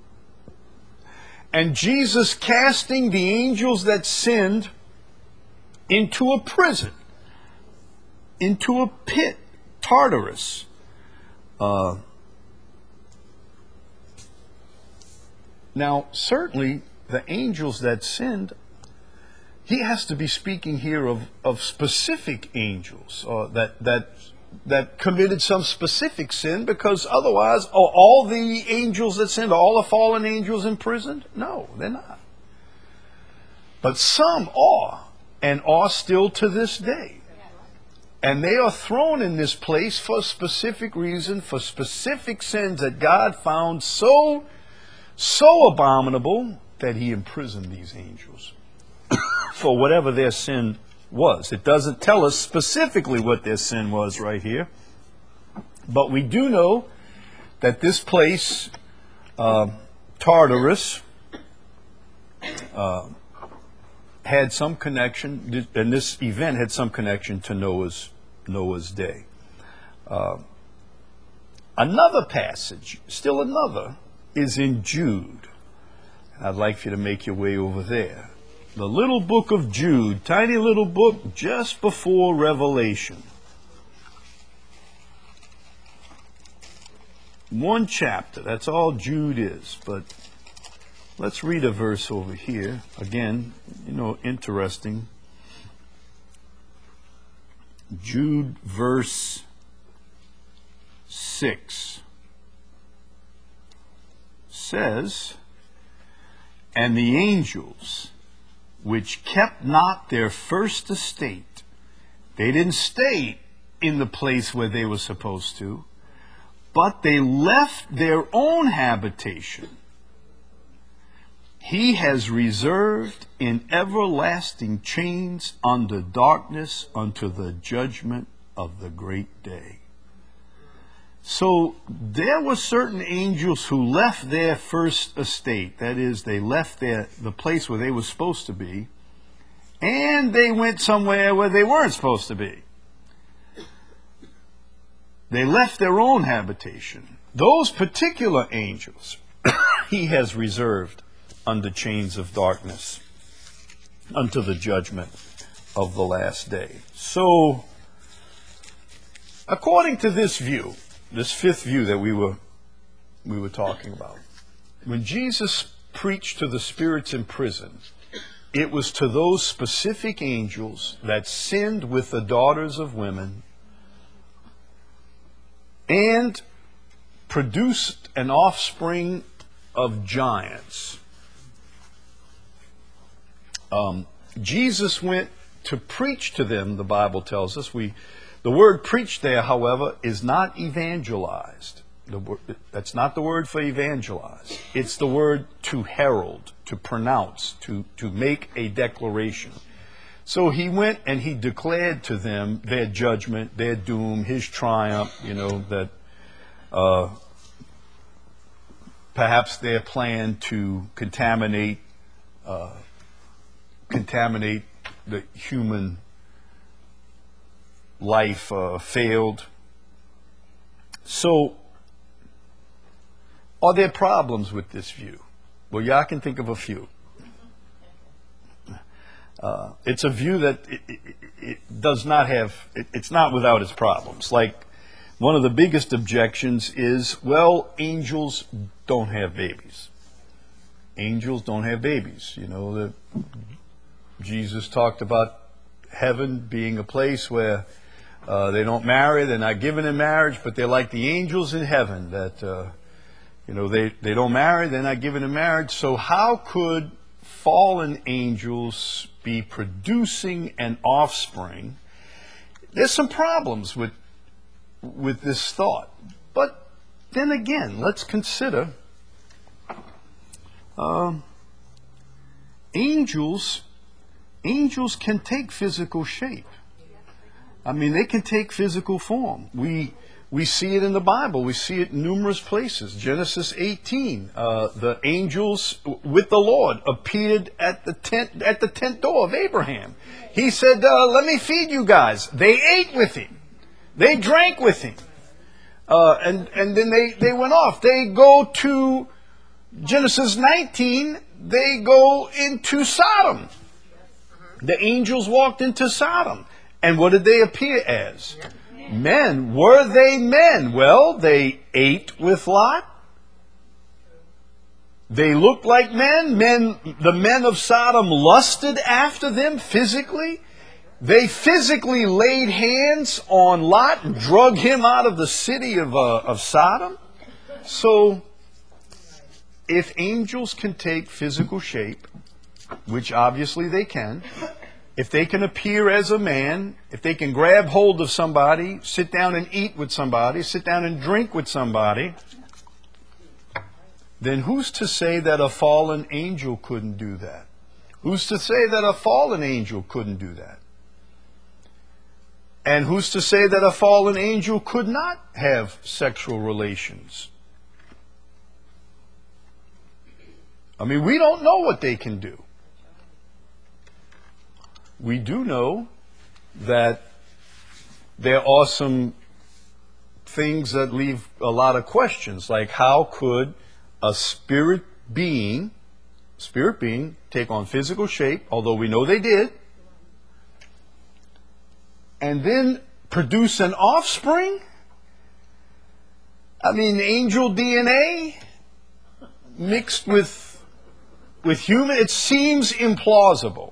and Jesus casting the angels that sinned into a prison, into a pit, Tartarus. Uh, now, certainly, the angels that sinned, he has to be speaking here of, of specific angels uh, that, that, that committed some specific sin, because otherwise, are all the angels that sinned, all the fallen angels imprisoned? No, they're not. But some are, and are still to this day. And they are thrown in this place for a specific reason, for specific sins that God found so, so abominable that he imprisoned these angels for whatever their sin was. It doesn't tell us specifically what their sin was right here. But we do know that this place, uh, Tartarus, uh, had some connection, and this event had some connection to Noah's Noah's day. Uh, another passage, still another, is in Jude. I'd like for you to make your way over there. The little book of Jude, tiny little book just before Revelation. One chapter, that's all Jude is, but let's read a verse over here. Again, you know, interesting. Jude verse six says, and the angels which kept not their first estate, they didn't stay in the place where they were supposed to, but they left their own habitation. He has reserved in everlasting chains under darkness unto the judgment of the great day. So there were certain angels who left their first estate. That is, they left their, the place where they were supposed to be, and they went somewhere where they weren't supposed to be. They left their own habitation. Those particular angels he has reserved under chains of darkness unto the judgment of the last day. So, according to this view, this fifth view that we were we were talking about, when Jesus preached to the spirits in prison, it was to those specific angels that sinned with the daughters of women and produced an offspring of giants. Um, Jesus went to preach to them, the Bible tells us. We, the word preach there, however, is not evangelized. The, that's not the word for evangelize. It's the word to herald, to pronounce, to, to make a declaration. So he went and he declared to them their judgment, their doom, his triumph, you know, that uh, perhaps their plan to contaminate uh, contaminate the human life uh, failed. So, are there problems with this view? Well, yeah, I can think of a few. Uh, it's a view that it, it, it does not have, it, it's not without its problems. Like, one of the biggest objections is, well, angels don't have babies. Angels don't have babies. You know, the, Jesus talked about heaven being a place where uh, they don't marry, they're not given in marriage, but they're like the angels in heaven that, uh, you know, they, they don't marry, they're not given in marriage. So how could fallen angels be producing an offspring? There's some problems with with this thought. But then again, let's consider um, angels. Angels can take physical shape. I mean, they can take physical form. We we see it in the Bible. We see it in numerous places. Genesis eighteen, uh, the angels with the Lord appeared at the tent at the tent door of Abraham. He said, uh, "Let me feed you guys." They ate with him. They drank with him. Uh, and and then they they went off. They go to Genesis nineteen. They go into Sodom. The angels walked into Sodom. And what did they appear as? Men. Were they men? Well, they ate with Lot. They looked like men. Men, the men of Sodom lusted after them physically. They physically laid hands on Lot and drug him out of the city of, uh, of Sodom. So, if angels can take physical shape, which obviously they can, if they can appear as a man, if they can grab hold of somebody, sit down and eat with somebody, sit down and drink with somebody, then who's to say that a fallen angel couldn't do that? Who's to say that a fallen angel couldn't do that? And who's to say that a fallen angel could not have sexual relations? I mean, we don't know what they can do. We do know that there are some things that leave a lot of questions, like how could a spirit being, spirit being, take on physical shape, although we know they did, and then produce an offspring? I mean, angel D N A mixed with with human, it seems implausible.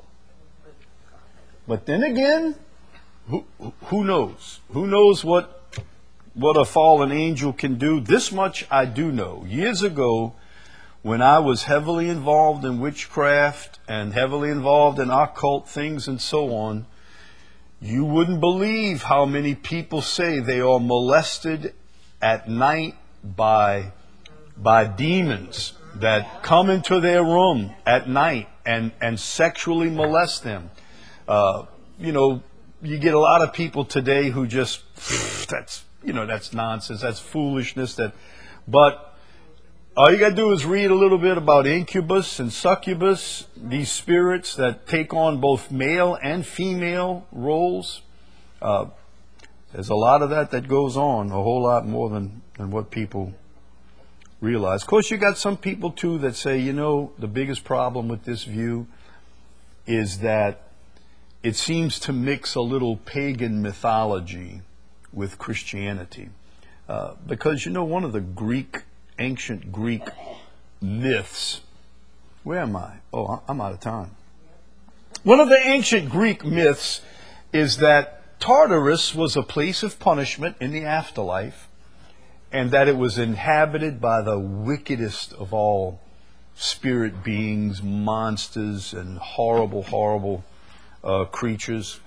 But then again, who, who knows? Who knows what what a fallen angel can do? This much I do know. Years ago, when I was heavily involved in witchcraft and heavily involved in occult things and so on, you wouldn't believe how many people say they are molested at night by by demons that come into their room at night and, and sexually molest them. Uh, you know, you get a lot of people today who just, that's, you know, that's nonsense, that's foolishness. That, but all you got to do is read a little bit about incubus and succubus, these spirits that take on both male and female roles. Uh, there's a lot of that that goes on, a whole lot more than, than what people realize. Of course, you got some people, too, that say, you know, the biggest problem with this view is that it seems to mix a little pagan mythology with Christianity. Uh, because, you know, one of the Greek, ancient Greek myths, where am I? Oh, I'm out of time. One of the ancient Greek myths is that Tartarus was a place of punishment in the afterlife, and that it was inhabited by the wickedest of all spirit beings, monsters, and horrible, horrible Uh, creatures.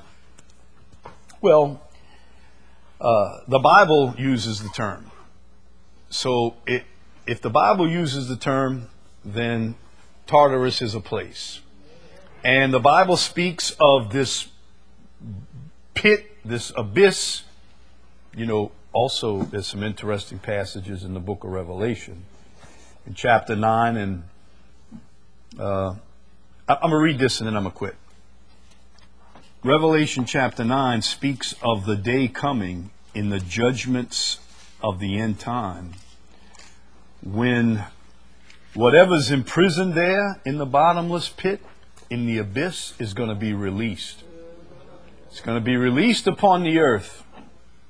Well, uh, the Bible uses the term. So it, if the Bible uses the term, then Tartarus is a place. And the Bible speaks of this pit, this abyss. You know, also there's some interesting passages in the book of Revelation. In chapter nine, and uh, I'm going to read this and then I'm going to quit. Revelation chapter nine speaks of the day coming in the judgments of the end time, when whatever's imprisoned there in the bottomless pit, in the abyss, is going to be released. It's going to be released upon the earth.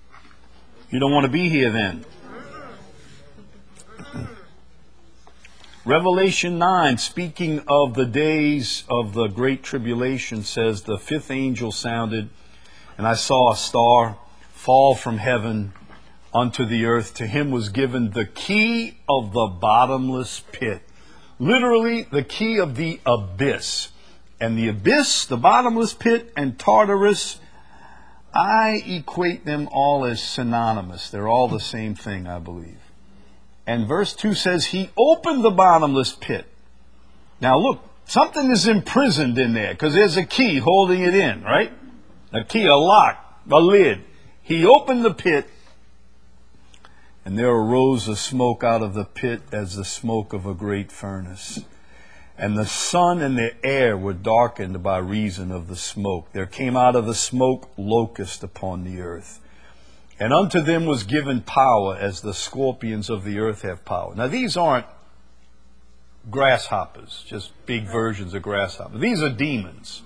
You don't want to be here then. Revelation nine, speaking of the days of the great tribulation, says, the fifth angel sounded, and I saw a star fall from heaven unto the earth. To him was given the key of the bottomless pit. Literally, the key of the abyss. And the abyss, the bottomless pit, and Tartarus, I equate them all as synonymous. They're all the same thing, I believe. And verse two says, he opened the bottomless pit. Now look, something is imprisoned in there, because there's a key holding it in, right? A key, a lock, a lid. He opened the pit, and there arose a smoke out of the pit as the smoke of a great furnace. And the sun and the air were darkened by reason of the smoke. There came out of the smoke locust upon the earth. And unto them was given power as the scorpions of the earth have power. Now these aren't grasshoppers, just big versions of grasshoppers. These are demons.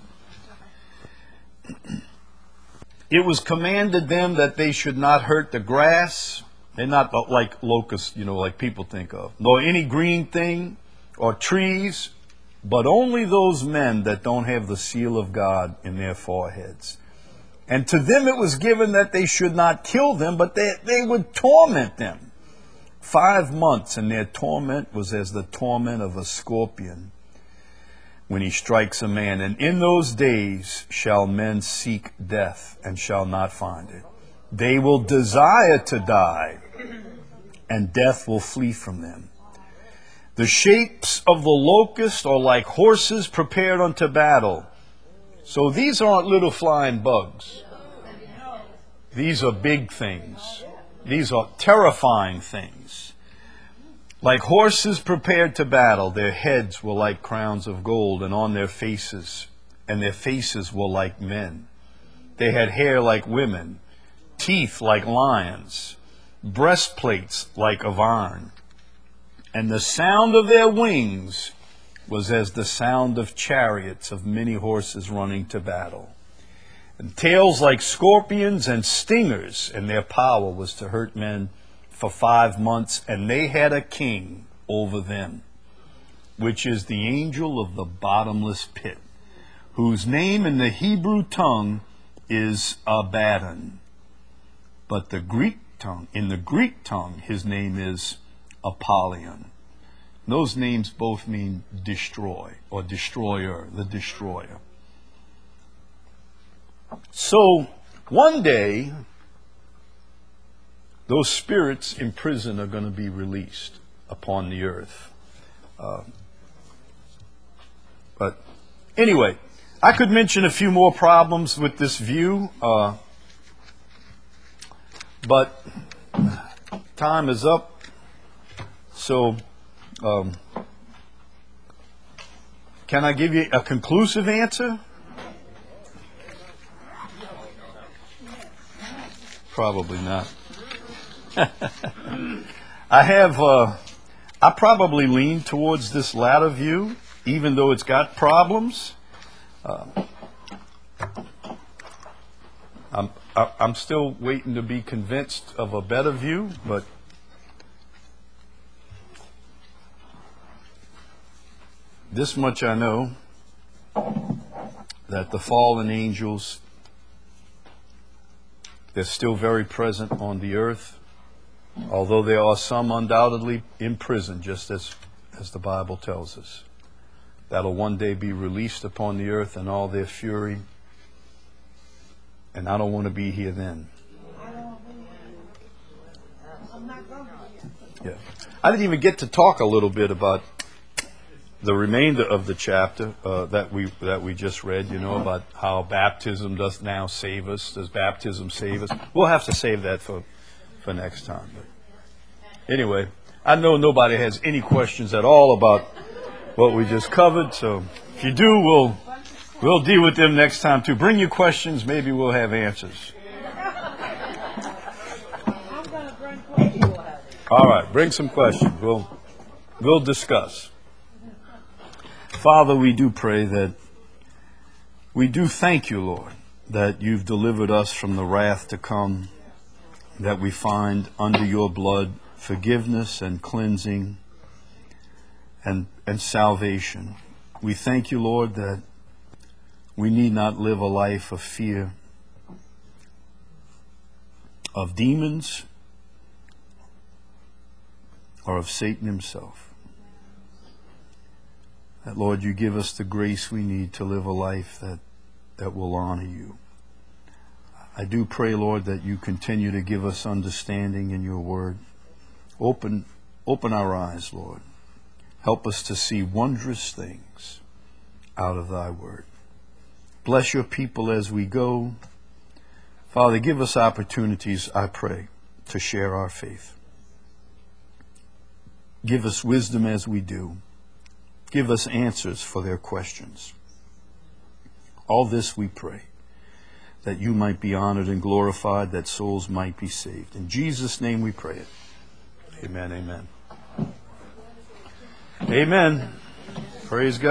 It was commanded them that they should not hurt the grass. They're not like locusts, you know, like people think of. Nor any green thing or trees, but only those men that don't have the seal of God in their foreheads. And to them it was given that they should not kill them, but they, they would torment them. Five months, and their torment was as the torment of a scorpion when he strikes a man. And in those days shall men seek death, and shall not find it. They will desire to die, and death will flee from them. The shapes of the locust are like horses prepared unto battle. So these aren't little flying bugs. These are big things. These are terrifying things. Like horses prepared to battle, their heads were like crowns of gold, and on their faces, and their faces were like men. They had hair like women, teeth like lions, breastplates like of iron. And the sound of their wings was as the sound of chariots of many horses running to battle. And tails like scorpions and stingers, and their power was to hurt men for five months. And they had a king over them, which is the angel of the bottomless pit, whose name in the Hebrew tongue is Abaddon. But the Greek tongue, in the Greek tongue, his name is Apollyon. Those names both mean destroy or destroyer, the destroyer. So one day, those spirits in prison are going to be released upon the earth. Uh, but anyway, I could mention a few more problems with this view, uh, but time is up. So, um, can I give you a conclusive answer? Probably not. I have, uh, I probably lean towards this latter view, even though it's got problems. Uh, I'm, I, I'm still waiting to be convinced of a better view, but this much I know, that the fallen angels, they're still very present on the earth, although there are some undoubtedly in prison, just as, as the Bible tells us. That'll one day be released upon the earth in all their fury, and I don't want to be here then. Yeah, I didn't even get to talk a little bit about the remainder of the chapter uh, that we that we just read, you know, about how baptism does now save us. Does baptism save us? We'll have to save that for, for next time. But anyway, I know nobody has any questions at all about what we just covered, so if you do, we'll we'll deal with them next time too. Bring your questions, maybe we'll have answers. All right, bring some questions. We'll we'll discuss. Father, we do pray that we do thank you, Lord, that you've delivered us from the wrath to come, that we find under your blood forgiveness and cleansing, and, and salvation. We thank you, Lord, that we need not live a life of fear of demons or of Satan himself. That, Lord, you give us the grace we need to live a life that, that will honor you. I do pray, Lord, that you continue to give us understanding in your word. Open, open our eyes, Lord. Help us to see wondrous things out of thy word. Bless your people as we go. Father, give us opportunities, I pray, to share our faith. Give us wisdom as we do. Give us answers for their questions. All this we pray, that you might be honored and glorified, that souls might be saved. In Jesus' name we pray it. Amen, amen. Amen. Praise God.